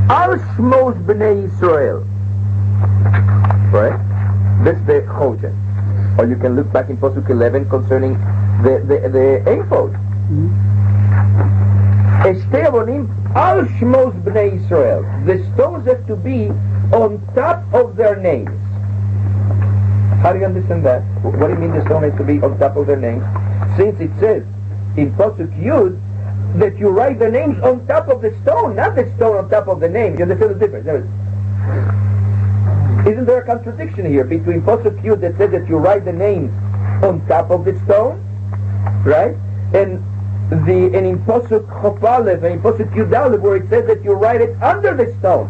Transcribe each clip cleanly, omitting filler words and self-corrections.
Al Shmos Bnei Yisrael. Right? That's the Choshen. Or you can look back in Pasuk 11 concerning the ephod. Eshtei Avonim Al Shmos Bnei Yisrael. The stones have to be on top of their names. How do you understand that? What do you mean the stone has to be on top of their names? Since it says in Pasuk Yud that you write the names on top of the stone, not the stone on top of the name. You understand the difference? Isn't there a contradiction here between Pasuk Yud that says that you write the names on top of the stone, right? And in Pasuk Chof Aleph and in Pasuk Yud Aleph where it says that you write it under the stone.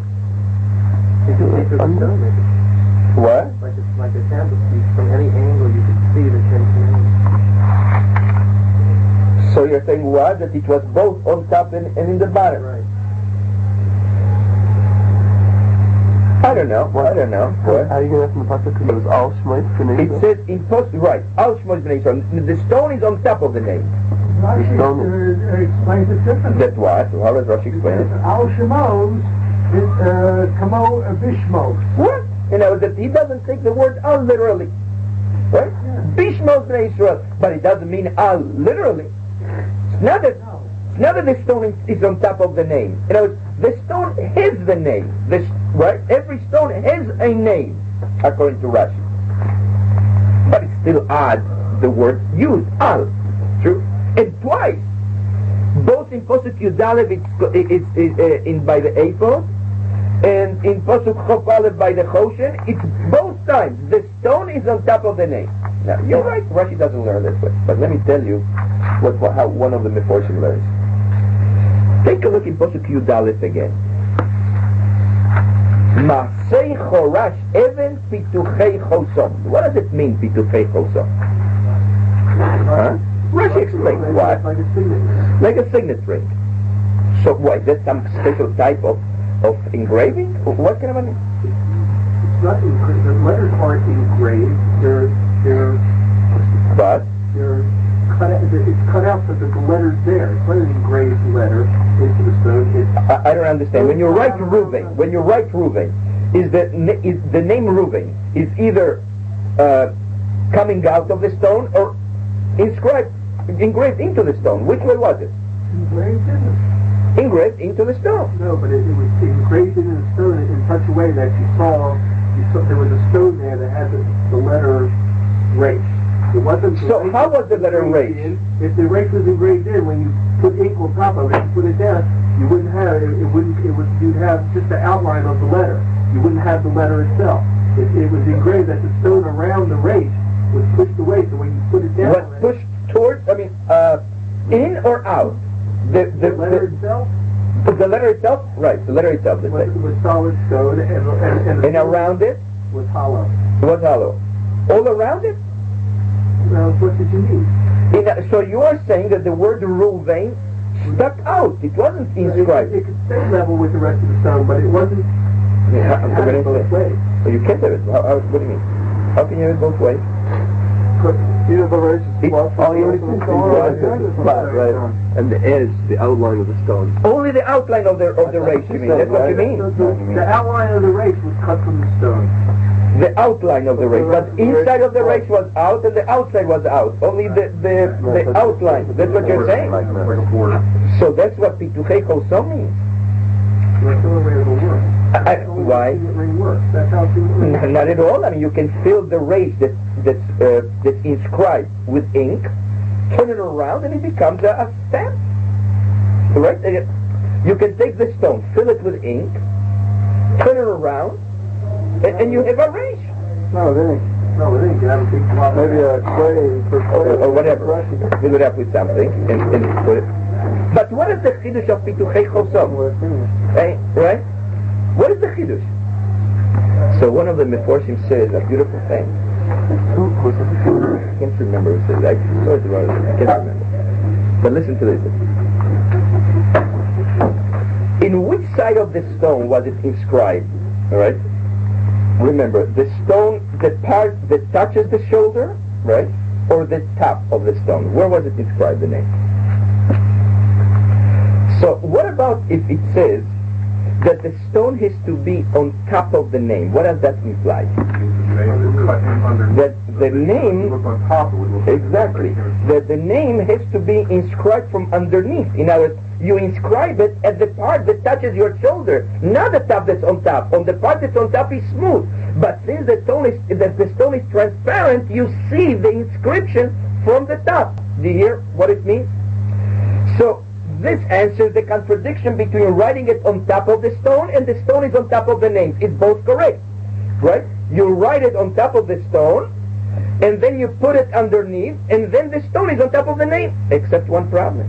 What? Like a candlestick, from any angle you could see the Ten Commandments. So you're saying what? That it was both on top and in the bottom? Right. I don't know. What? How are you going to from the pasuk? Because it was Al Shmos Bnei It says in Pasuk, right, Al Shmos Bnei Yisrael. The stone is on top of the name. Rashi explains it differently. That's what? How does Rashi explain it? Al Shemos is Kamo Bishmos. What? You know, that he doesn't take the word al literally. Right? Bishmos Bnei Yisrael. But it doesn't mean al literally. It's not that the stone is on top of the name. You know, the stone has the name. Right? Every stone has a name, according to Rashi. But it's still odd, the word used, al. True? And twice. Both in Pasuk Yud Aleph it's in by the ephod, and in Pasuk Chof Aleph by the Choshen, it's both times. The stone is on top of the name. Now, you're right, Rashi doesn't learn this way. But let me tell you how one of the Meforshim learns. Take a look in Pasuk Yud Aleph again. Masei Chorash Even Pituchei Chosom. What does it mean, Pituchei Chosom? Huh? Rashi explains what? Like a signet. Like a signet ring. So what, is that some special type of engraving? What kind of an... It's not engraved. The letters aren't engraved. They're cut out. It's cut out so that the letter's there. It's not an engraved letter into the stone. I don't understand. When you write Reuven, is the name Reuven is either coming out of the stone or engraved into the stone? Which way was it? Engraved into the stone. No, but it was engraved into the stone in such a way that you saw there was a stone there that had the letter Resh. It wasn't. So how was the letter Resh? If the Resh was engraved in, when you put ink on top of it and put it down, you wouldn't have it. You'd have just the outline of the letter. You wouldn't have the letter itself. It was engraved that the stone around the Resh was pushed away. So when you put it down, was pushed towards. In or out? The letter itself? The letter itself? Right, the letter itself. It was solid stone, and around it? Was hollow. It was hollow. All around it? Well, what did you mean? So you are saying that the word Reuven stuck out. It wasn't inscribed. It could stay level with the rest of the stone, but it wasn't... both ways. Well, you can't have it. What do you mean? How can you have it both ways? Either the Resh is flat, right? And the edge, the outline of the stone. Only the outline of the Resh, you mean? That's what you mean? The outline of the Resh was cut from the stone. The outline of the Resh, but inside of the Resh was out and the outside was out. Only the outline. That's what you're saying? So that's what Pituchei Chosom means. That's the only way it'll work. Why? That's how it works. Not at all. I mean, you can fill the Resh that's inscribed with ink, turn it around, and it becomes a stamp. Right? You can take the stone, fill it with ink, turn it around, and you have a Resh. No, it ain't. Maybe a clay or whatever. Fill it up with something and put it. But what is the Chiddush of Pituchei Chosom? Right? What is the Chiddush? So one of the Meforshim says a beautiful thing. I can't remember who says it. I can't remember. But listen to this. In which side of the stone was it inscribed? Alright? Remember, the stone, the part that touches the shoulder, right? Or the top of the stone? Where was it inscribed, the name? So what about if it says that the stone has to be on top of the name. What does that imply? That the name, exactly, that the name has to be inscribed from underneath. In other words, you inscribe it at the part that touches your shoulder, not the top that's on top. On the part that's on top is smooth. But since the stone is transparent, you see the inscription from the top. Do you hear what it means? So this answers the contradiction between writing it on top of the stone and the stone is on top of the name. It's both correct, right? You write it on top of the stone, and then you put it underneath, and then the stone is on top of the name, except one problem.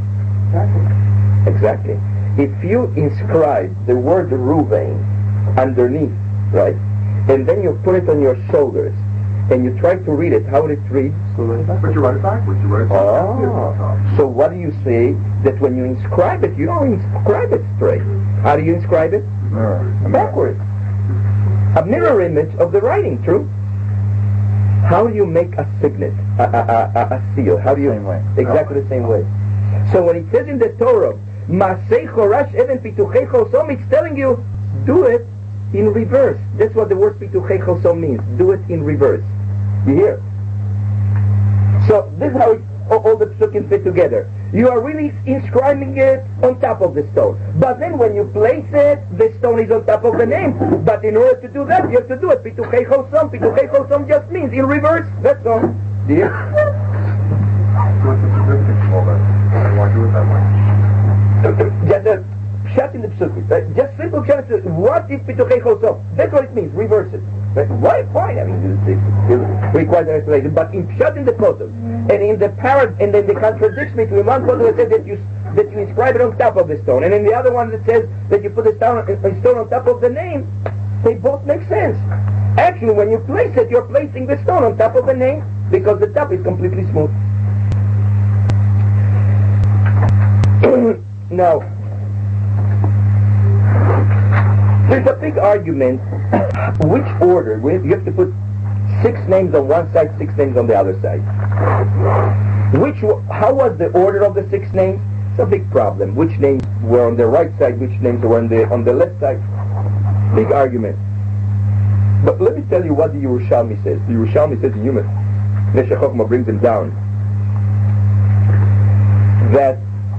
Exactly. If you inscribe the word Ruvain underneath, right, and then you put it on your shoulders, and you try to read it, how would it read? But you write it backwards. You write it backwards. So what do you say? That when you inscribe it, you don't inscribe it straight. How do you inscribe it? Backwards. A mirror image of the writing, true? How do you make a signet, a seal? How do you? Same way. Exactly the same way. So when it says in the Torah, Masei Chorash Even Pituchei Chosom, it's telling you, do it in reverse. That's what the word Pituchei Chosom means. Do it in reverse. You hear? So this is how all the psukim fit together. You are really inscribing it on top of the stone. But then when you place it, the stone is on top of the name. But in order to do that, you have to do it. Pituchei Chosom. Pituchei Chosom just means in reverse. That's all. Do you? What's the significance of all that? Why do it that way? Just a shut in the psukim. Just simple shut. What is Pituchei Chosom? That's what it means. Reverse it. But why? I mean, it requires an explanation. But in shut in the photos and in the and then the contradiction between one photo that says that you inscribe it on top of the stone, and in the other one that says that you put a stone on top of the name, they both make sense. Actually, when you place it, you're placing the stone on top of the name because the top is completely smooth. Now, there's a big argument. Which order? You have to put 6 names on one side, 6 names on the other side. How was the order of the 6 names? It's a big problem. Which names were on the right side? Which names were on the left side? Big argument. But let me tell you what the Yerushalmi says. The Yerushalmi says in Yuma, Neshech Chochmah brings him down, that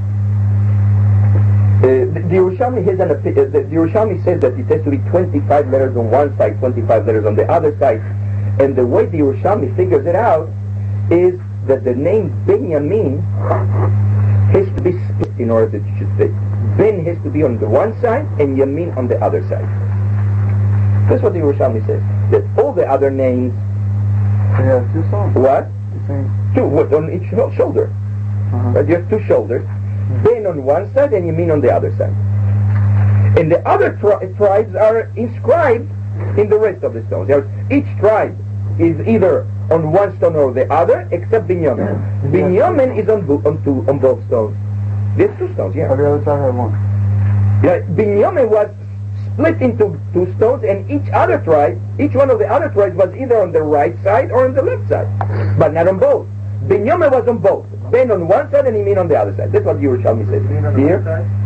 the Yerushalmi says that it has to be 25 letters on one side, 25 letters on the other side. And the way the Yerushalmi figures it out is that the name Binyamin has to be split in order that it should fit. Ben has to be on the one side and Yamin on the other side. That's what the Yerushalmi says. That all the other names... They have 2 songs. What? The 2 on each shoulder. Right? You have 2 shoulders. Ben on one side and Yamin on the other side. And the other tribes are inscribed in the rest of the stones. Each tribe is either on one stone or the other, except Binyamin. Binyamin is on both stones. There's 2 stones, yeah. Every other side had 1. Yeah, Binyamin was split into 2 stones, and each one of the other tribes was either on the right side or on the left side, but not on both. Binyamin was on both. Ben on one side and Yamin on the other side. That's what Yerushalmi says. Here?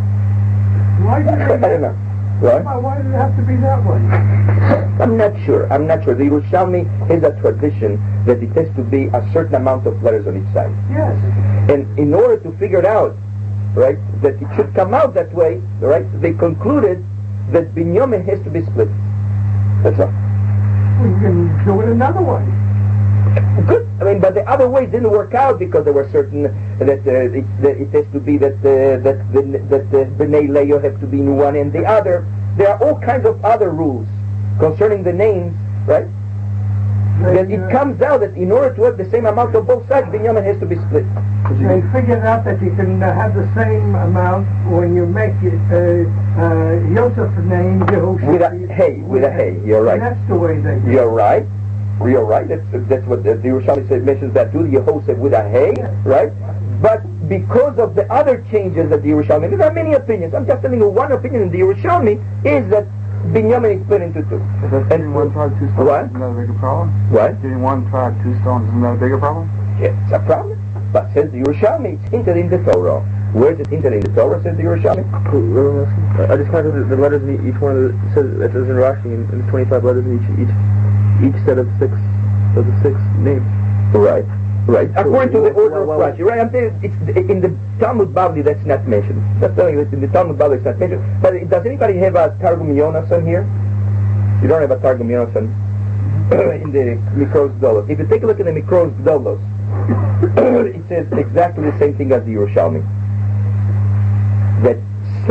Why did I don't know. What? Why did it have to be that way? I'm not sure. The Yerushalmi has a tradition that it has to be a certain amount of letters on each side. Yes. And in order to figure it out, right, that it should come out that way, right, they concluded that Binyamin has to be split. That's all. We can do it another way. Good. I mean, but the other way didn't work out because there were certain that it has to be that the B'nai Leah have to be in one and the other. There are all kinds of other rules concerning the names, right? Then it comes out that in order to have the same amount of both sides, Binyamin has to be split. They figured out that you can have the same amount when you make it Yosef's name Yehoshua. With a hey. You're right. And that's the way they do it. You're right. That's what the Yerushalmi mentions that too. Yehoshua with a hey, right? But because of the other changes that the Yerushalmi, there are many opinions. I'm just telling you one opinion in the Yerushalmi is that Binyamin is split into 2. If that's getting one tribe 2 stones, What? isn't that a bigger problem? What? Getting one tribe 2 stones, isn't that a bigger problem? Yeah, it's a problem. But says the Yerushalmi, it's hinted in the Torah Where is it hinted in the Torah, says the Yerushalmi? I just counted the letters in each one of the, it says in Rashi, and 25 letters in each set of six names. Right. According to the order of Rashi. Right, I'm saying it's in the Talmud Bavli that's not mentioned. That's telling you that in the Talmud Bavli it's not mentioned. But does anybody have a Targum Yonasan here? You don't have a Targum Yonasan in the Mikros Gdolos. If you take a look at the Mikros Gdolos, it says exactly the same thing as the Yerushalmi. That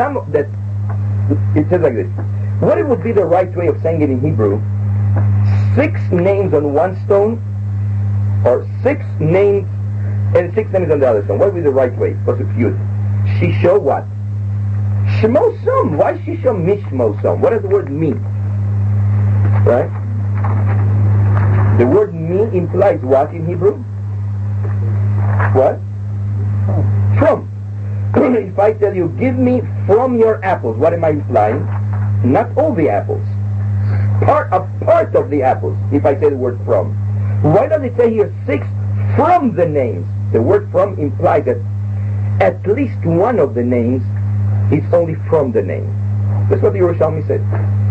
it says like this. What it would be the right way of saying it in Hebrew? 6 names on one stone, or 6 names and 6 names on the other stone. What would be the right way? What's it cute? Shisho what? Shmosam. Why Shisho Mishmosam? What does the word mean? Right? The word me implies what in Hebrew? What? From. If I tell you, give me from your apples, what am I implying? Not all the apples. A part of the apples, if I say the word from. Why does it say here 6 from the names? The word from implies that at least one of the names is only from the name. That's what the Yerushalmi said.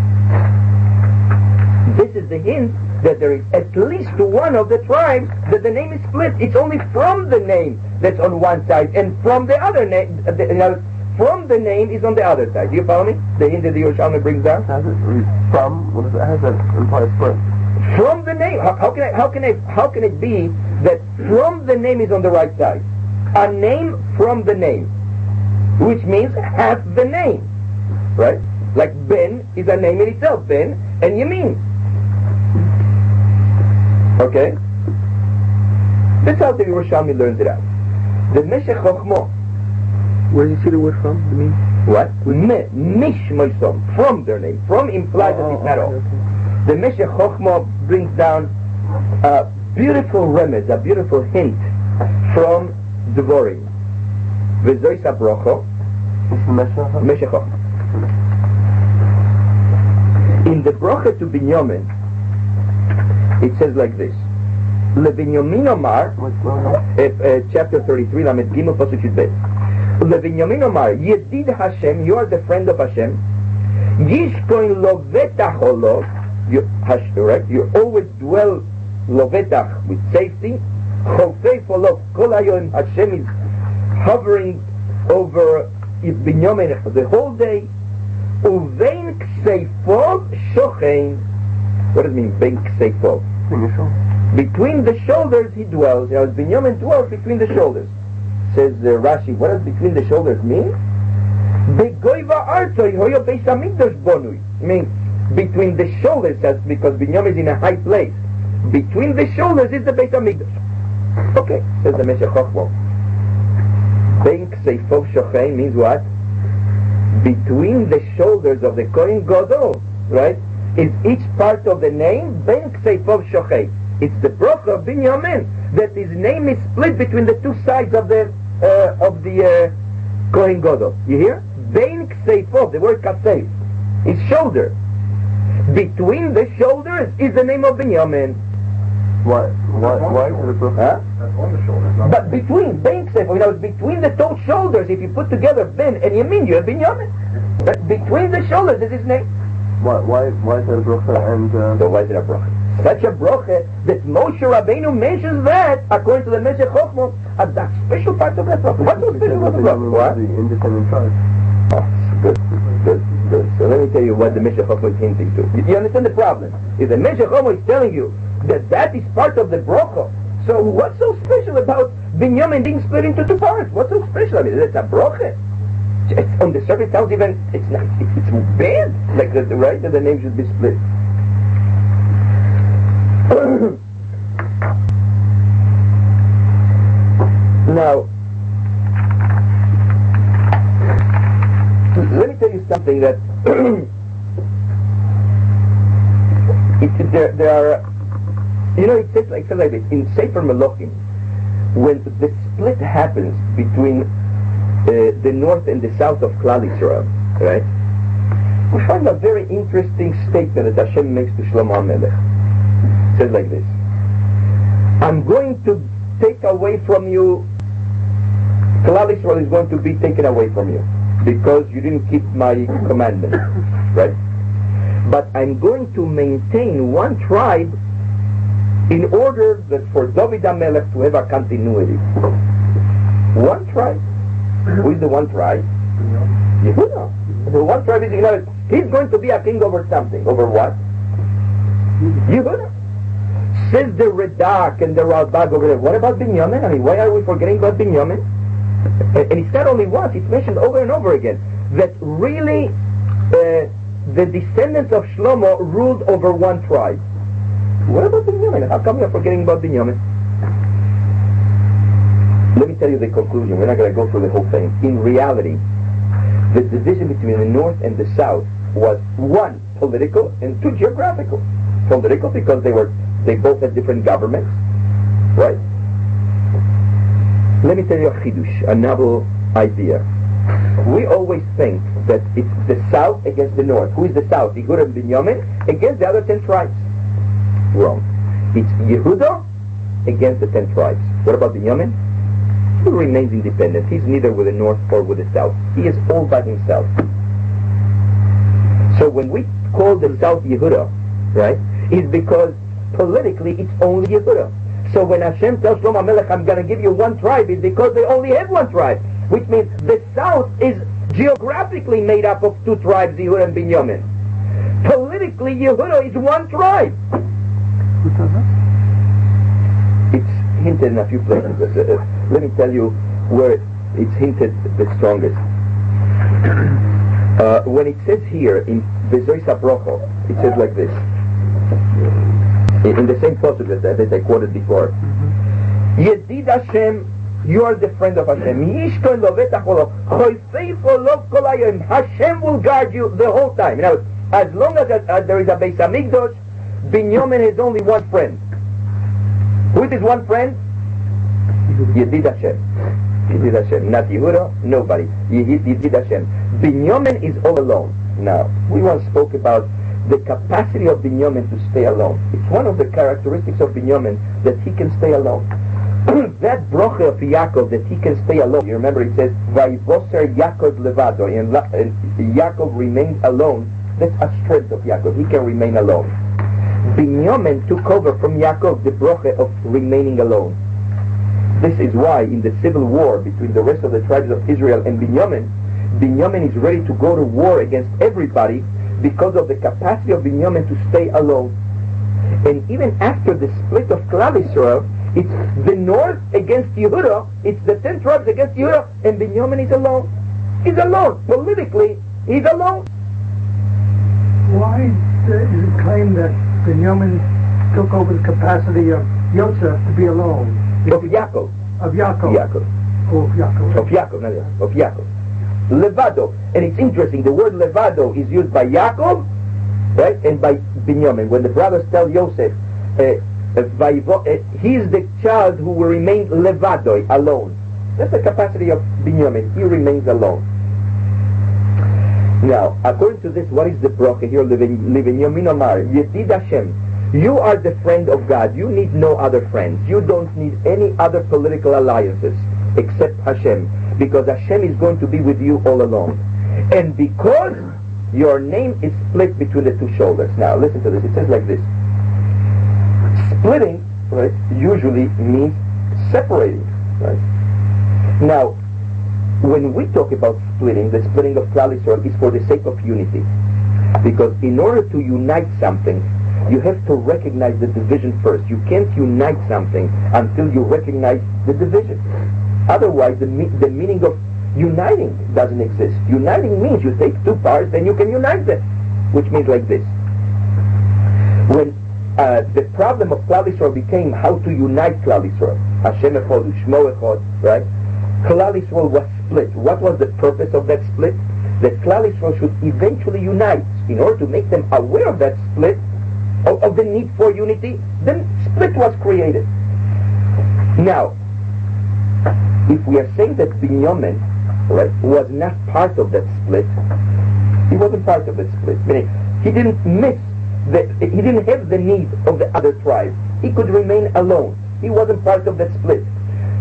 This is the hint that there is at least one of the tribes that the name is split. It's only from the name that's on one side, and from the other name, from the name is on the other side. Do you follow me? The hint that the Yerushalmi brings down. Has it from? What does it? Has that imply split? From the name. How can it be that from the name is on the right side? A name from the name, which means half the name, right? Like Ben is a name in itself, Ben and Yamin. Okay? That's how the Yerushalmi learns it out. The Meshech Chochmo. Where does you see the word from? The mean? What? Mish Moisom. From their name. From implies that it's not all. Okay. The Meshech Chochmo brings down a beautiful remez, a beautiful hint from Dvorim. V'zois HaBrocho. It's the Meshech? Meshech Chochmo. In the Brocha to Binyamin, it says like this. LeBinyamin Omar, chapter 33, Lamed Gimel Pasuk Yud Bet. LeBinyamin Omar, Yedid Hashem, you are the friend of Hashem. Yishkoin Lovetach Olo, right? You always dwell Lovetach with safety. Chofei Folov Kol Hayom, Hashem is hovering over Binyamin the whole day. Uvein Kseifov Shochein. What does it mean, Bein Kseifov? Between the shoulders he dwells. You know, Binyamin dwells between the shoulders. Says Rashi, what does between the shoulders mean? Begoiva Artoi Hoyo Beis Hamikdash Bonui. Means between the shoulders, that's because Binyamin is in a high place. Between the shoulders is the Beis Hamikdash. Okay, says the Meshech Chochmo. Bein Kseifov Shochein means what? Between the shoulders of the Kohen Gadol, right, is each part of the name Ben Kseifov Shochei. It's the Brocha of Binyamin that his name is split between the two sides of the Kohen Gadol. You hear? Ben Kseifov, the word Kaseif, his shoulder. Between the shoulders is the name of Binyamin. Why is it a Brocha? Huh? That's on the shoulders, not But between Ben Kseifov, you know, it's between the two shoulders. If you put together Ben and Yamin, you have Binyamin. But between the shoulders is his name. Why is that a Brocha? And So why is it a Brocha? Such a Brocha that Moshe Rabbeinu mentions that, according to the Meshech Chochmo, as that special part of that Brocha. What's so special about the Brocha? What? The independent tribe. Oh, good. So let me tell you what the Meshech Chochmo is hinting to. You understand the problem? If the Meshech Chochmo is telling you that is part of the Brocha, so what's so special about Binyamin being split into 2 parts? What's so special? I mean, it's a Brocha. It's on the surface sounds even, it's not, it's bad, like right, that the name should be split. Now, let me tell you something that there are, you know, it says like this, in Sefer Melachim, when the split happens between the north and the south of Klal Yisrael, right? We find a very interesting statement that Hashem makes to Shlomo HaMelech. It says like this: I'm going to take away from you Klal Yisrael is going to be taken away from you because you didn't keep my commandment, right? But I'm going to maintain one tribe in order that for David HaMelech to have a continuity. One tribe. Who is the one tribe? Yehuda. The one tribe is, he's going to be a king over something. Over what? Yehuda. Says the Radak and the Ralbag over there. What about Binyamin? I mean, why are we forgetting about Binyamin? And it's not only once, it's mentioned over and over again, that really the descendants of Shlomo ruled over one tribe. What about Binyamin? How come you're forgetting about Binyamin? Let me tell you the conclusion. We're not going to go through the whole thing. In reality, the division between the north and the south was one, political, and two, geographical. Political because they both had different governments, right? Let me tell you a chidush, a novel idea. We always think that it's the south against the north. Who is the south? Yehuda and Binyamin against the other 10 tribes. Wrong. It's Yehuda against the 10 tribes. What about Binyamin? He remains independent. He's neither with the north or with the south. He is all by himself. So when we call the south Yehuda, right, it's because politically it's only Yehuda. So when Hashem tells Shlomo HaMelech, I'm going to give you one tribe, it's because they only had one tribe. Which means the south is geographically made up of 2 tribes, Yehuda and Binyamin. Politically, Yehuda is one tribe. Who does that? It's hinted in a few places. Let me tell you where it's hinted the strongest. When it says here in Bezois HaBrocho, it says like this. In the same passage that I quoted before. Yedid Hashem, you are the friend of Hashem. Hashem will guard you the whole time. Now, as long as there is a Beis Hamikdash, Binyamin has only one friend. Who is his one friend? Yedid Hashem. Yedid Hashem. Not Yehuda, nobody. Yedid Hashem. Binyamin is all alone. Now, we once spoke about the capacity of Binyamin to stay alone. It's one of the characteristics of Binyamin that he can stay alone. That brocha of Yaakov that he can stay alone. You remember it says, Vayivoser Yaakov levado, and Yaakov remained alone. That's a strength of Yaakov. He can remain alone. Binyamin took over from Yaakov the brocha of remaining alone. This is why in the civil war between the rest of the tribes of Israel and Binyamin is ready to go to war against everybody because of the capacity of Binyamin to stay alone. And even after the split of Klal Yisrael, it's the north against Yehuda, it's the 10 tribes against Yehuda, and Binyamin is alone. He's alone. Politically, he's alone. Why is it claimed that Binyamin took over the capacity of Yosef to be alone? Of Yaakov. Of Yaakov. Yaakov. Oh, of Yaakov. Of Yaakov, not Yaakov. Of Yaakov. Levado. And it's interesting, the word levado is used by Yaakov, right, and by Binyamin. When the brothers tell Yosef, he is the child who will remain levado, alone. That's the capacity of Binyamin. He remains alone. Now, according to this, what is the bracha here? Levinyamin Omar, Yedid Hashem. You are the friend of God. You need no other friends. You don't need any other political alliances except Hashem, because Hashem is going to be with you all along. And because your name is split between the 2 shoulders. Now, listen to this. It says like this. Splitting, right, usually means separating, right? Now, when we talk about splitting, the splitting of Klal Yisrael is for the sake of unity. Because in order to unite something, you have to recognize the division first. You can't unite something until you recognize the division. Otherwise, the meaning of uniting doesn't exist. Uniting means you take 2 parts and you can unite them. Which means like this. When the problem of Klal Yisrael became how to unite Klal Yisrael, Hashem Echad, U'Shmo Echad, right? Klal Yisrael was split. What was the purpose of that split? That Klal Yisrael should eventually unite. In order to make them aware of that split, of the need for unity, then split was created. Now, if we are saying that Binyamin, right, was not part of that split, he wasn't part of that split. Meaning, he didn't he didn't have the need of the other tribes. He could remain alone. He wasn't part of that split.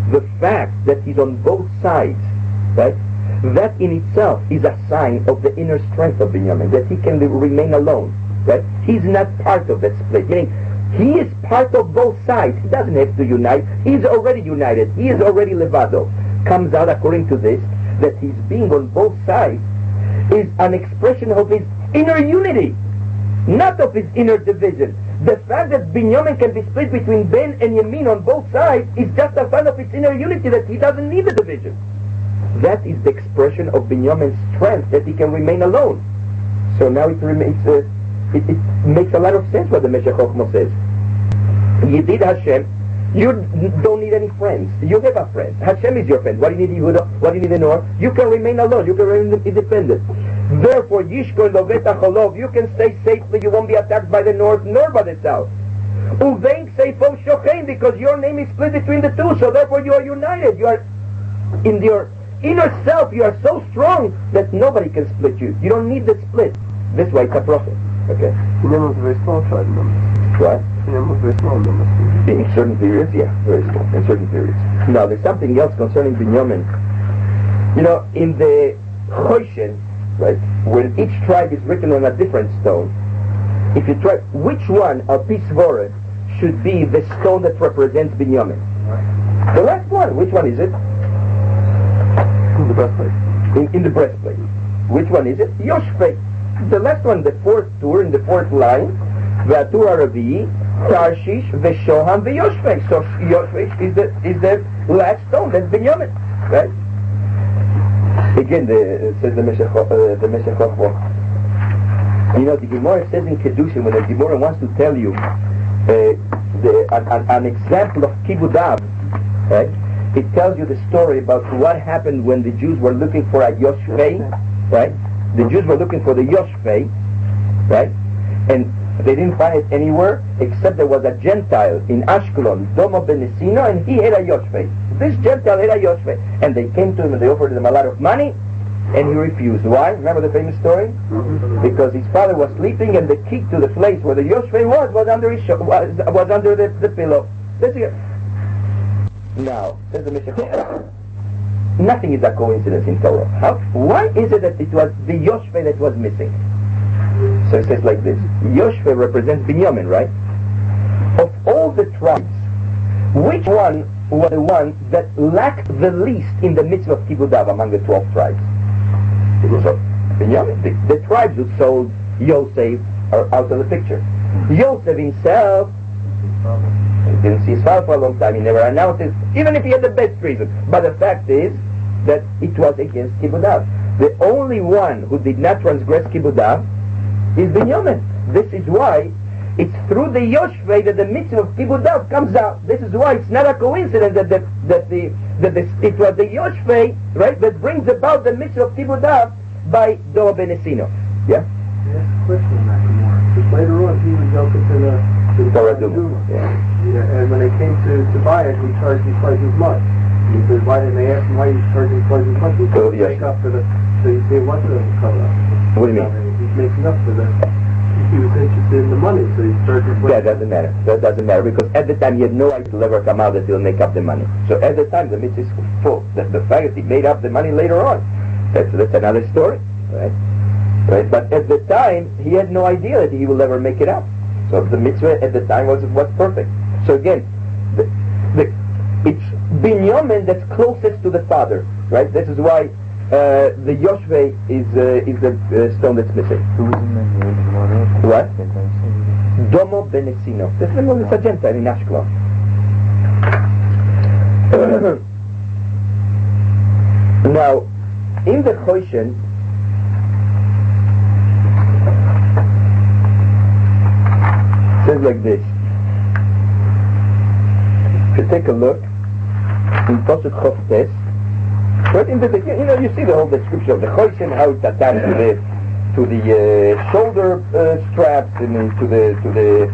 the fact that he's on both sides, right? That in itself is a sign of the inner strength of Binyamin, that he can remain alone, right? He's not part of that split. Meaning, he is part of both sides. He doesn't have to unite. He's already united. He is already levado. Comes out according to this, that his being on both sides is an expression of his inner unity, not of his inner division. The fact that Binyamin can be split between Ben and Yamin on both sides is just a sign of its inner unity, that he doesn't need the division. That is the expression of Binyamin's strength, that he can remain alone. So now it makes a lot of sense what the Meshech Chochmah says. Yedid Hashem, you don't need any friends. You have a friend. Hashem is your friend. What do you need Yehuda? What do you need Nor? You can remain alone. You can remain independent. Therefore, Yishkon Loveta Cholov, you can stay safely. You won't be attacked by the north nor by the south. Uvein Seifo Shochein, because your name is split between the two. So therefore, you are united. You are in your inner self. You are so strong that nobody can split you. You don't need the split. This way, it's a prophet. Okay. Binyamin was a very small tribe, What? Binyamin was very small, In certain periods, yeah, very small. In certain periods. Now, there's something else concerning Binyamin. You know, in the Choshen, right, when each tribe is written on a different stone, if you try, which one of Pisvoret should be the stone that represents Binyamin? The last one. Which one is it? In the breastplate. In the breastplate. Which one is it? Yoshpei. The last one, the fourth tour in the fourth line. V'atur Aravi, Tarshish, Veshoham, Veyoshpei. So Yoshpei is the last stone. That's Binyamin, right? Again, says the Meshech Chochmah. You know, the Gemara says in Kedushin, when the Gemara wants to tell you an example of Kibbud, right? It tells you the story about what happened when the Jews were looking for a Yoshpei, right? The Jews were looking for the Yoshpei, right? And they didn't find it anywhere except there was a Gentile in Ashkelon, Domo Benesino, and he had a Yoshpei. This Gentile had a Yoshpei. And they came to him and they offered him a lot of money, and he refused. Why? Remember the famous story? Because his father was sleeping and the key to the place where the Yoshpei was under his was under the pillow. That's it. Now, says the Meshech, nothing is a coincidence in Torah. Why is it that it was the Yoshpei that was missing? So it says like this. Yoshpei represents Binyamin, right? Of all the tribes, which one was the one that lacked the least in the mitzvah of Kibbud among the 12 tribes? So, Binyamin. The tribes who sold Yosef are out of the picture. Yosef himself, he didn't see his father for a long time. He never announced it, even if he had the best reason. But the fact is that it was against Kibbud. The only one who did not transgress Kibbud is Binyamin. This is why it's through the Yoshvei that the mitzvah of Kibbud comes out. This is why it's not a coincidence that it was the Yoshvei, right, that brings about the mitzvah of Kibbud by Domo Benesino. Yeah? That's a question on that more. Because later on he was open to the Torah Duma. Yeah. And when they came to buy it, he charged him twice as much. He said, why didn't they ask him why he's charging twice as much? He said, make up for the, so you say, what's the cover up? What do you mean? He's making up for the, he was interested in the money, so he's charging twice. That doesn't matter. That doesn't matter, because at the time he had no idea to ever come out that he'll make up the money. So at the time the mitzvah is full. The fact that he made up the money later on, that's another story, right? Right? But at the time he had no idea that he will ever make it up. So the mitzvah at the time was perfect. So again, it's Binyamin that's closest to the father, right? This is why the Yoshvei is the stone that's missing. Who was in the Gemara? What? Domo Benesino. This is a Gentile in Ashkelon. Now, in the Choshen, it says like this. If you take a look in Pasuk Choftes, right in the beginning, you see the whole description of the Choshen, how it's attached to the shoulder straps and to the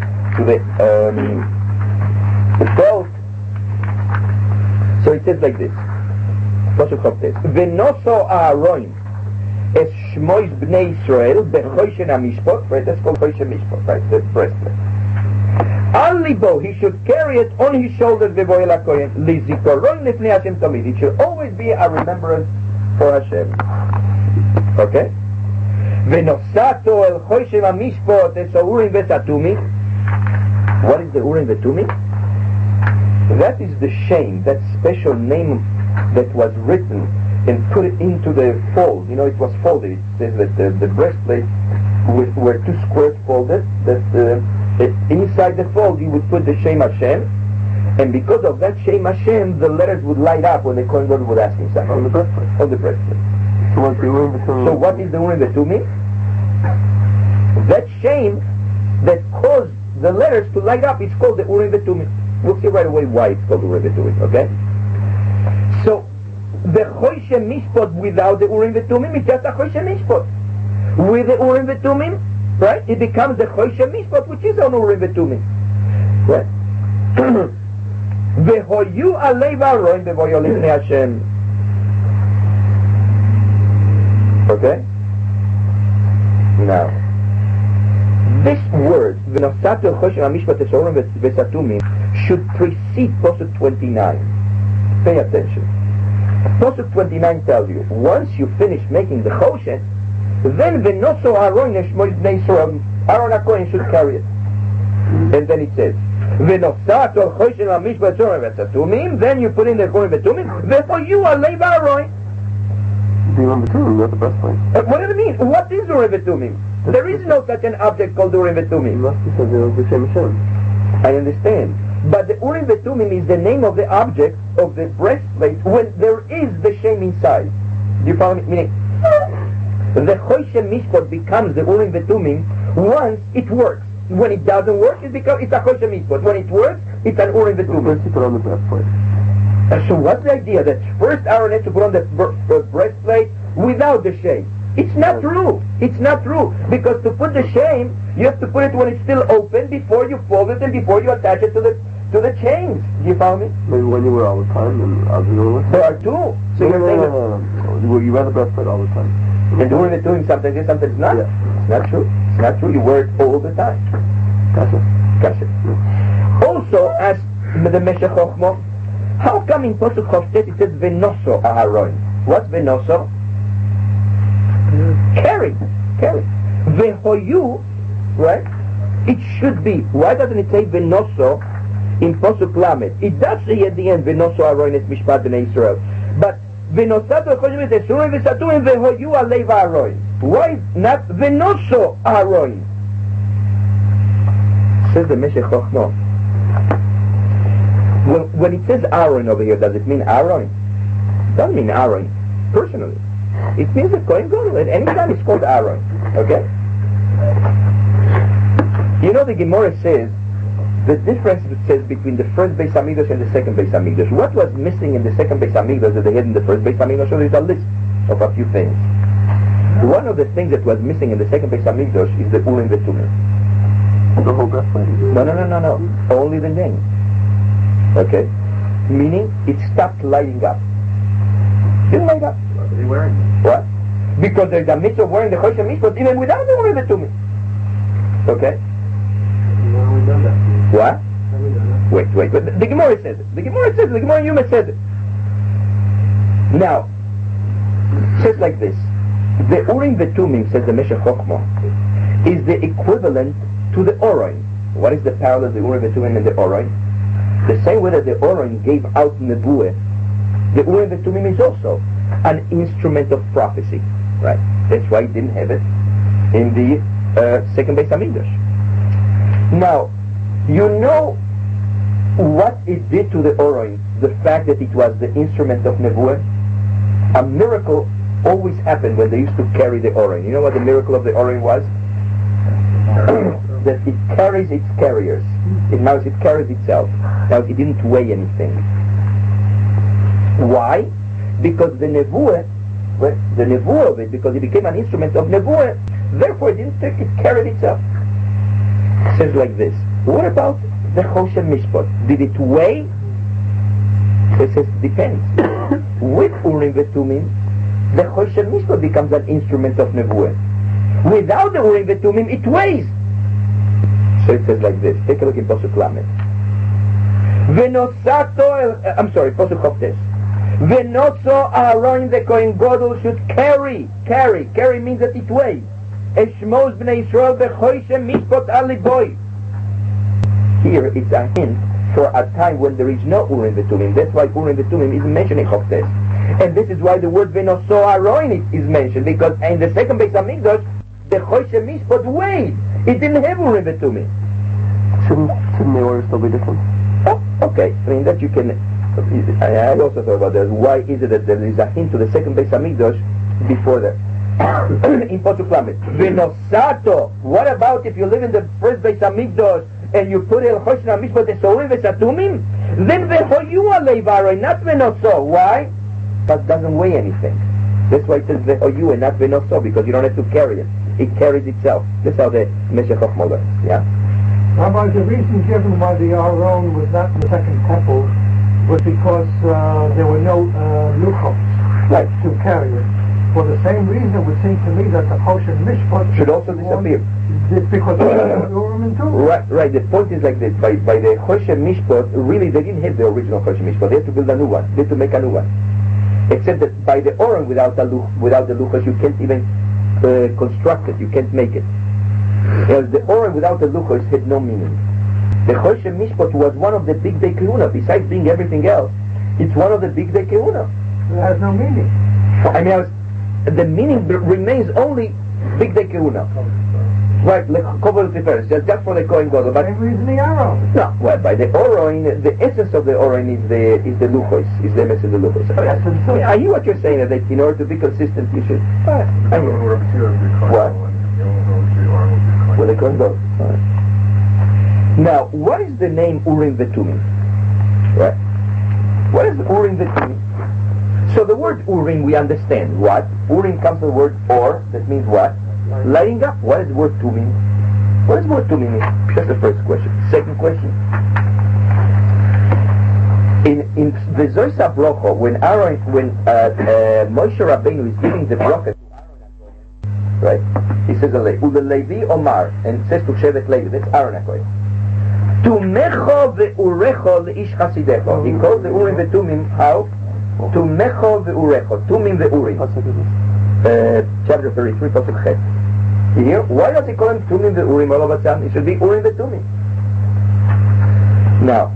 belt. So it says like this. Pasuk Choftes. V'noso Aaron es shmois bnei Israel b'Choshen HaMishpot. Right, that's called Choshen Mishpot. Right, the breastplate. Al libo, he should carry it on his shoulders, v'boy el hakohen, lizikoron lifnei Hashem tamid. It should always be a remembrance for Hashem. Okay? V'nosato el choshen hamishpot es urim v'satumim. What is the urim v'tumim? That is the shame, that special name that was written and put it into the fold. You know, it was folded. It says that the breastplate were two squares folded, that inside the fold you would put the Shem Hashem, and because of that Shem Hashem, the letters would light up when the Kohen Gadol would ask him something. On the breastplate. On the breastplate. So what is the Urim V'tumim? That Shem that caused the letters to light up is called the Urim V'tumim. We'll see right away why it's called Urim V'tumim, okay? So, the Choshe Mishpot without the Urim V'tumim is just a Choshe Mishpot. With the Urim V'tumim, right, it becomes the Choshe Mishpot, which is on Urim V'tumim. Right? V'hoyu alei v'aroin v'voyo lifnei Hashem. Okay? Now, this word, v'nosato Choshe Mishpot es Urim v'satumim, should precede Posuk 29. Pay attention. Posuk 29 tells you, once you finish making the Choshen, then v'noso Aaron Shmois Bnei Yisrael, Aaron HaKohen should carry it. And then it says, v'nosato Choshen HaMishpat Zorim v'satumim, then you put in the Kohen v'tumim, v'hoyu alei v'aroin. The Urim V'tumim, not the breastplate. What does it mean? What is Urim V'tumim? There is no such an object called Urim It V'tumim. must be something of the Shem Hashem. I understand. But the Urim V'tumim is the name of the object of the breastplate when there is the Shem inside. Do you follow me? Meaning, the Choshe Mishpot becomes the Urim V'tumim once it works. When it doesn't work, it's a Choshe Mishpot. When it works, it's an Urim V'tumim. First you put on the breastplate. So what's the idea? That first Aaron has to put on the breastplate without the Shem. It's not true. It's not true. Because to put the Shem, you have to put it when it's still open before you fold it and before you attach it to the chains. Do you follow me? Maybe when you wear all the time, and I'll be doing it. There are two. So you're saying no. You wear the breastplate all the time. And doing it, doing something, this, something, it's not. Yeah. It's not true. It's not true. You wear it all the time. Gotcha. Gotcha. Also, as the Meshech Chochmo, how come in Posuk Chavtet it says V'noso Aharon? What's V'noso? Carry. V'hoyu, right? It should be. Why doesn't it say V'noso in Posuk Lamed? It does say at the end V'noso Aharon et Mishpat Bnei Yisrael. But V'nosato Choshem et Esurim V'satumim V'hoyu alei v'aroin. Why not V'noso Aharon? Says the Meshech Chochmo. When it says Aaron over here, does it mean Aaron? It doesn't mean Aaron, personally. It means the Kohen Gadol. At any time it's called Aaron. Okay? You know the Gemara says, the difference it says between the first Beis Hamikdash and the second Beis Hamikdash. What was missing in the second Beis Hamikdash that they had in the first Beis Hamikdash? So there's a list of a few things. One of the things that was missing in the second Beis Hamikdash is the Urim V'tumim. The whole breastplate? No. Only the name. Okay? Meaning, it stopped lighting up. Didn't light up. What was he wearing? What? Because there's a mitzvah of wearing the Choshe Mishpot even without the Urim V'tumim. Okay? No, we've done that. What? We've done that. Wait. The Gemara says it. The Gemara Yuma says it. Now, it says like this. The Urim V'tumim, says the Meshech Chochmo, is the equivalent to the Oroin. What is the parallel of the Urim V'tumim and the Oroin? The same way that the Oroin gave out Nebuah, the Urim V'tumim is also an instrument of prophecy. Right? That's why he didn't have it in the second Beis Hamikdash. Now, you know what it did to the Oroin, the fact that it was the instrument of Nebuah? A miracle always happened when they used to carry the Oroin. You know what the miracle of the Oroin was? That it carries its carriers. It carries itself. Now it didn't weigh anything. Why? Because the Nebuah of it, because it became an instrument of Nebuah, therefore it carried itself. It says like this. What about the Choshe Mishpot? Did it weigh? So it says depends. With Urim V'tumim, the Choshe Mishpot becomes an instrument of Nebuah. Without the Urim V'tumim, it weighs. So it says like this. Take a look in Posuk Lamed. Posuk Choftes. Venoso Aaron the Kohen Gadol should carry. Carry means that it weighs. Eshmos b'nei Yisrael b'choishe mishpot aliboy. Here it's a hint for a time when there is no Urim v'Tumim. That's why Urim v'Tumim is mentioned in Choftes. And this is why the word Venoso Aaron is mentioned, because in the second Beis Hamikdash, the choishe mishpot weighed. It didn't have Urim v'Tumim. Shouldn't the order still be different? Oh, okay. I mean, that you can... I also thought about that. Why is it that there is a hint to the second Beis Hamikdash before that? In Posuk Lamed. Venosato. What about if you live in the first Beis Hamikdash and you put El Choshen HaMishpot Esorim V'Satumim? Then Vehoyu Alei V'Aroi, not Venoso. Why? But it doesn't weigh anything. That's why it says Vehoyu and not Venoso, because you don't have to carry it. It carries itself. That's how the Meshech Chochmah learns. Yeah? Rabbi, the reason given why the Aron was not in the second temple was because there were no luchos to carry it. For the same reason, it would seem to me that the Choshen Mishpot should also disappear. Because of the Urim and Tumim. Right. The point is like this. By the Choshen Mishpot, really they didn't have the original Choshen Mishpot. They had to build a new one. They had to make a new one. Except that by the Urim, without the luchos, you can't even construct it. You can't make it. As the Urim without the luchos had no meaning. The Choshen Mishpot was one of the big day kehuna. Besides being everything else, it's one of the big day kehuna. It has no meaning. I mean, the meaning remains only big day kehuna. Right, Kovel Tiferes, just for the Kohen Gadol. But same reason the Aron. No, well, by the Oroin, the essence of the Oroin is the luchos, is the message of the luchos. I hear what you're saying, that in order to be consistent, you should. I hear. What? Well, the Kohen Gadol. Now, what is the name Urim v'Tumim? Right? What is Urim v'Tumim? So the word Urim we understand. What? Urim comes from the word Or, that means what? Lighting up. What does the word Tumim? What does the word Tumim mean? That's the first question. Second question. In the Zoysa Brocho, when Moshe Rabbeinu is giving the bracha to Aaron, right? He says, Levi Omar, and says to Shevet Levi, that's Aaron HaKohen. Tumecho ve'urecho le'ish chasidecho. He calls the Urim ve'Tumim how? Tumecho ve'urecho. Tumim ve'urim. Chapter 33, Pasuk Chet. Here, why does he call him Tumim ve'urim all of a sudden? It should be Urim ve'Tumim. Now,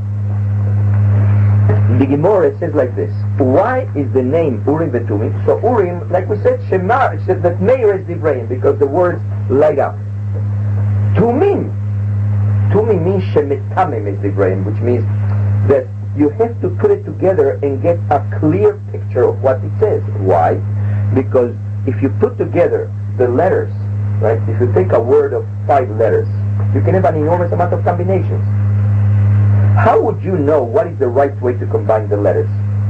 the Gemara says like this. Why is the name Urim ve'Tumim? So Urim, like we said, Shemar, said that Meir is Divrayim, because the words light up. Tumim means Shemetamim is Divrayim, which means that you have to put it together and get a clear picture of what it says. Why? Because if you put together the letters, right, if you take a word of 5 letters, you can have an enormous amount of combinations. How would you know what is the right way to combine the letters?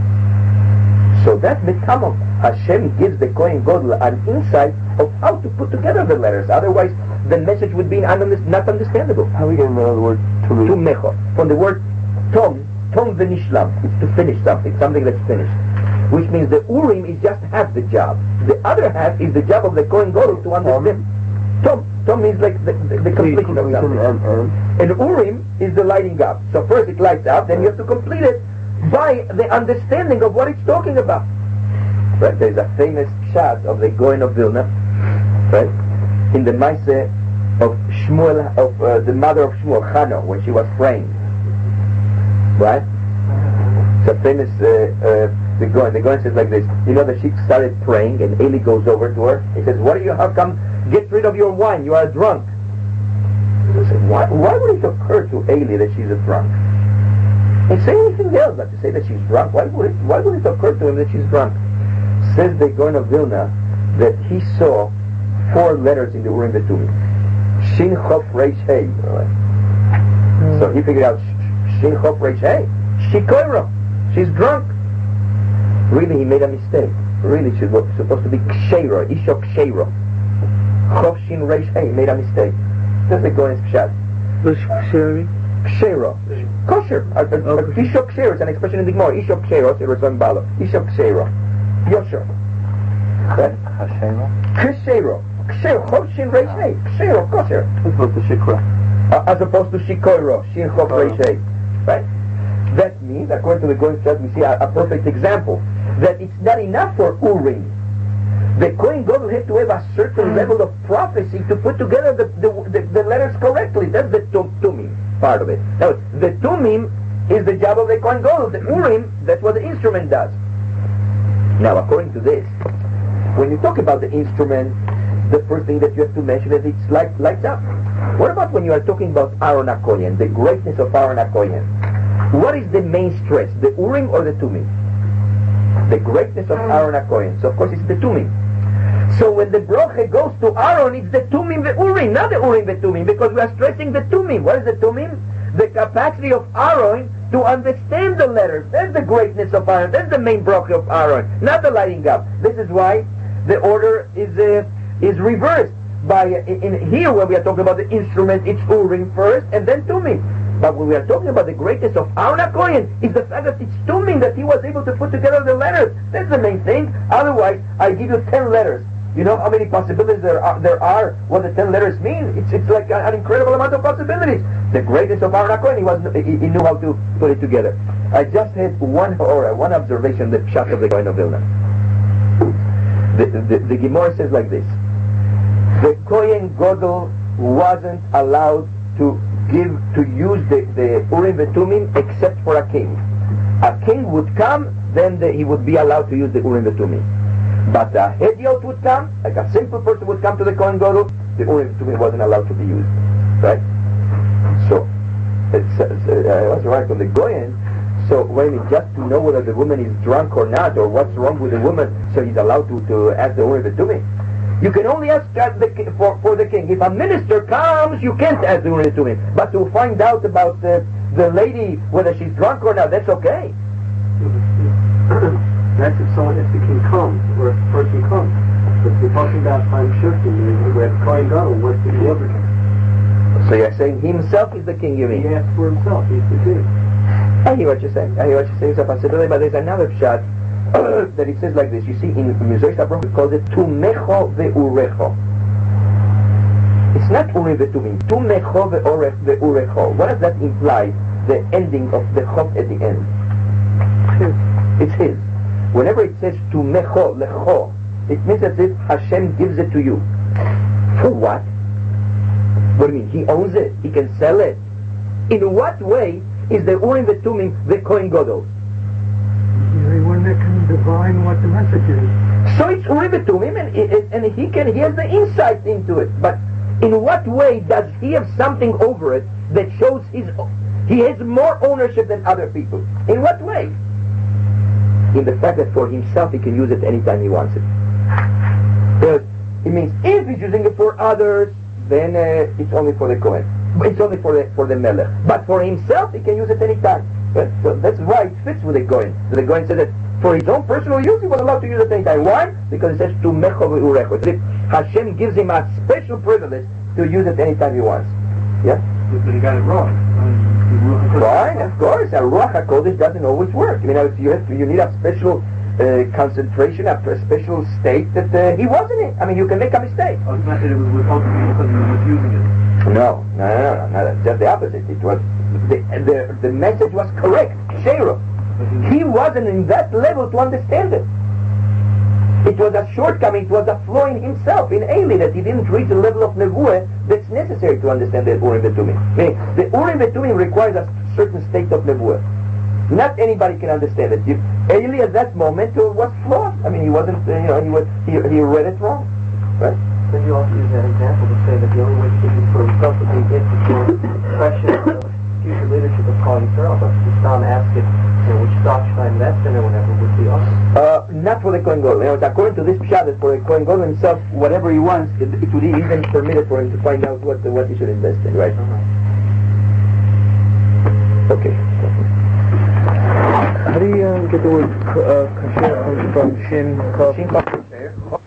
So that Metamim, Hashem gives the Kohen Gadol an insight of how to put together the letters. Otherwise, the message would be not understandable. How are we going to know the word Tumim? Tumecho. From the word Tom v'nishlam. It's to finish something that's finished. Which means the Urim is just half the job. The other half is the job of the Kohen Gadol to understand. Tom means like the completion of something. And Urim is the lighting up. So first it lights up, then you have to complete it by the understanding of what it's talking about. Right? There's a famous shot of the Gaon of Vilna, right? In the Maaseh of Shmuel, of the mother of Shmuel, Chana, when she was praying. Right? It's a famous, the Gaon says like this, you know that she started praying and Eli goes over to her. He says, how come, get rid of your wine, you are drunk. He said, why would it occur to Eli that she's a drunk? He say anything else but to say that she's drunk. Why would it occur to him that she's drunk? Says the Gaon of Vilna that he saw 4 letters in the Urim v'Tumim. Shin Chof Reish Hey. So he figured out Shin Chof Reish Hey. Shikoiro. She's drunk. Really, he made a mistake. Really, she was supposed to be Ksheiro. Isho Ksheiro. Chof Shin Reish Hey. Made a mistake. That's the Gaon's pshat. What's Ksheiro? Ksheiro. Kosher. Isho Ksheiro. It's an expression in the Gemara. Isho Ksheiro. It's Balo. Isho Ksheiro. Yosher. Right? Ksheiro. Ksheiro. Chof Shin Reish Hey. Ksheiro. Kosher. That's what the Shikra. as opposed to shikoiro, shin chok reishei, right? That means, according to the Goyen Pshat, we see a perfect example that it's not enough for Urim. The Kohen Gadol had to have a certain level of prophecy to put together the letters correctly. That's the tumim part of it. Now, the tumim is the job of the Kohen Gadol. The Urim, that's what the instrument does. Now, according to this, when you talk about the instrument, the first thing that you have to mention is it's lights up. What about when you are talking about Aaron HaKohen, the greatness of Aaron HaKohen? What is the main stress, the Urim or the Tumim? The greatness of Aaron HaKohen. So of course it's the Tumim. So when the broche goes to Aaron, it's the Tumim the Urim, not the Urim the Tumim, because we are stressing the Tumim. What is the Tumim? The capacity of Aaron to understand the letters. That's the greatness of Aaron. That's the main broche of Aaron, not the lighting up. This is why the order is reversed. In here when we are talking about the instrument, it's Urim first and then Tumim. But when we are talking about the greatness of Aaron HaKohen, it's the fact that it's Tumim that he was able to put together the letters. That's the main thing. Otherwise, I give you 10 letters. You know how many possibilities there are what the 10 letters mean? It's like an incredible amount of possibilities. The greatness of Aaron HaKohen, he knew how to put it together. I just had one observation, the Pshat of the Kohen of Vilna. The Gemara says like this: the Kohen Gadol wasn't allowed to use the Urim and Tumim except for a king. A king would come, then he would be allowed to use the Urim and Tumim. But a Hediot would come, like a simple person would come to the Kohen Gadol, the Urim and Tumim wasn't allowed to be used. Right? So, I was right on the Goyen. So, just to know whether the woman is drunk or not, or what's wrong with the woman, so he's allowed to ask the Urim and Tumim. You can only ask for the king. If a minister comes, you can't ask the Urim and Tumim. But to find out about the lady, whether she's drunk or not, that's okay. That's if the king comes, or if the person comes. But we're talking about time shifting, where the Kohen Gadol was the king. So you're saying himself is the king, you mean? He asked for himself, he's the king. I hear what you're saying. It's a possibility, but there's another shot that it says like this. You see, in Mizrach Abraham, it calls it Tumecho ve'urecho. It's not Urim ve'tumim. Tumecho ve'urecho. What does that imply? The ending of the chov at the end. It's his. Whenever it says Tumecho lecho, it means as if Hashem gives it to you. For what? What do you mean? He owns it. He can sell it. In what way is the Urim ve'tumim the Kohen Gadol? One that can divine what the message is. So it's Urim ve'tumim, and he has the insight into it. But in what way does he have something over it that shows he has more ownership than other people? In what way? In the fact that for himself he can use it anytime he wants it. But it means if he's using it for others, then it's only for the Kohen. It's only for the Melech. But for himself he can use it anytime. So that's why it fits with the Goyen. The Goyen said that for his own personal use, he was allowed to use it anytime. Why? Because it says to Mecho ve'urecho. Hashem gives him a special privilege to use it anytime he wants. Yeah? But he got it wrong. Fine, of course. A Ruach HaKodesh doesn't always work. You need a special concentration, a special state that he wasn't in. I mean, you can make a mistake. Oh, it's not that it was ultimately because he was using it. No. Just the opposite. It was the message was correct. Shero. He wasn't in that level to understand it. It was a shortcoming. It was a flaw in himself, in Eli, that he didn't reach the level of nevuah that's necessary to understand the Urim ve'tumim. Meaning, the Urim ve'tumim requires a certain state of nevuah. Not anybody can understand it. Eli at that moment was flawed. I mean, he wasn't. He read it wrong, right? Then you also use that example to say that the only way to use for himself would be if it's your impression of future leadership of calling Israel, but to Stam ask it, which stock should I invest in or whatever would be awesome. Not for the Kohen Gadol. According to this Pshat, for the Kohen Gadol himself, whatever he wants, it would be even permitted for him to find out what he should invest in, right? Okay. How do you get the word kasher from Shin Kaf? Shin Kaf.